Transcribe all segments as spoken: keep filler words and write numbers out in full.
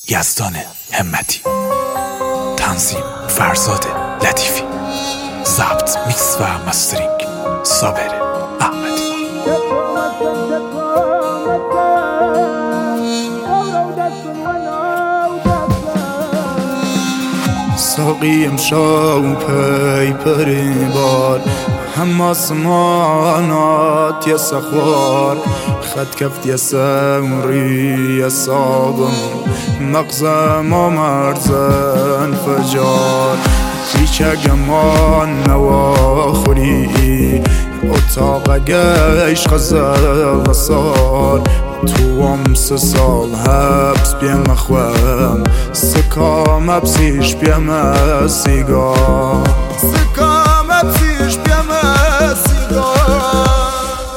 یزدان همتی، تنظیم فرزاد لطیفی، ضبط میکس و مسترینگ صابر احمدی. ساقی امشاو پی پری بار هم آسمانات یا سخوار خد کفت یا سمری یا صابم مغزم و مرزن فجار پیچه گمان نواخوری اتاق عشق زل سال تو هم سه سال حبس بیم خوام سکام ابسیش بیم سیگار سکام ابسیش بیم سیگار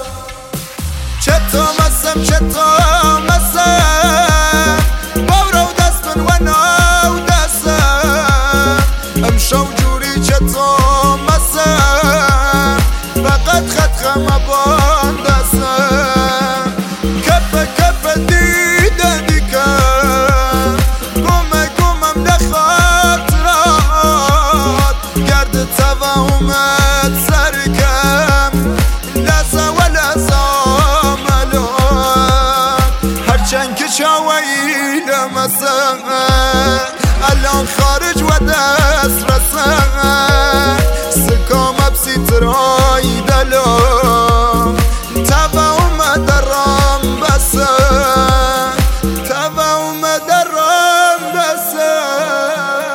چطور مسم چطور مسم باورو دستن و نو دستم امشو جوری چطور مسم فقط خد خمه بان دستم کپ کپ دیده دیکم گمه گمم نخاطرات گرد توهمت سرکم لحظه و لحظه ملات هرچند که چاویلم اصلا الان خارج و دست رسن سکام ابسی ترای دلم توهم درم بسن توهم درم بسن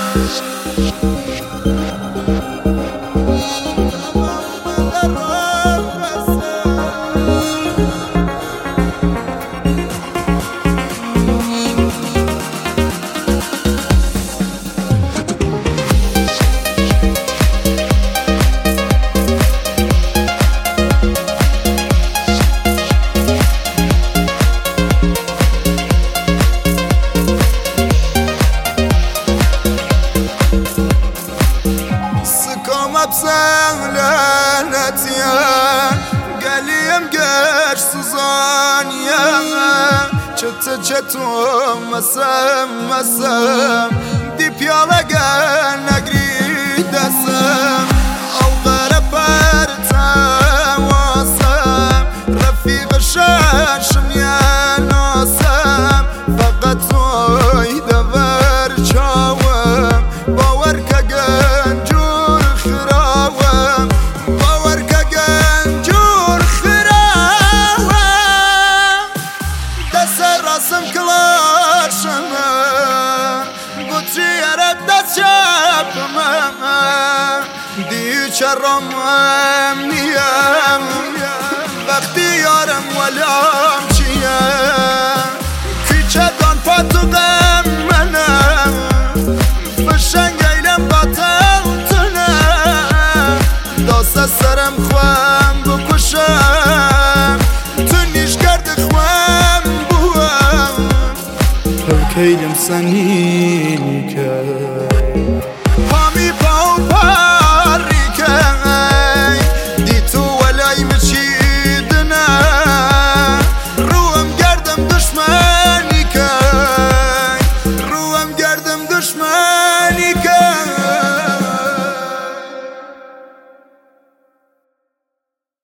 بسن لعنتيا قليم قش سوزانيا چت چتو مسم مسم دي بيالا قال نقري دسم او غربر تواسم رفيق الشاشم يا ناسم فقط توي دبر چاوم باورك قنجو راسم کلار شما گوچی ارد دست شبما دیو چرم نیم وقتی یارم ولام چیم کیچه دان پاتو غم منم فشنگ ایلم باطل تنم داست سرم خوام بکشم تو نیش کرد خوام کیلم سنی که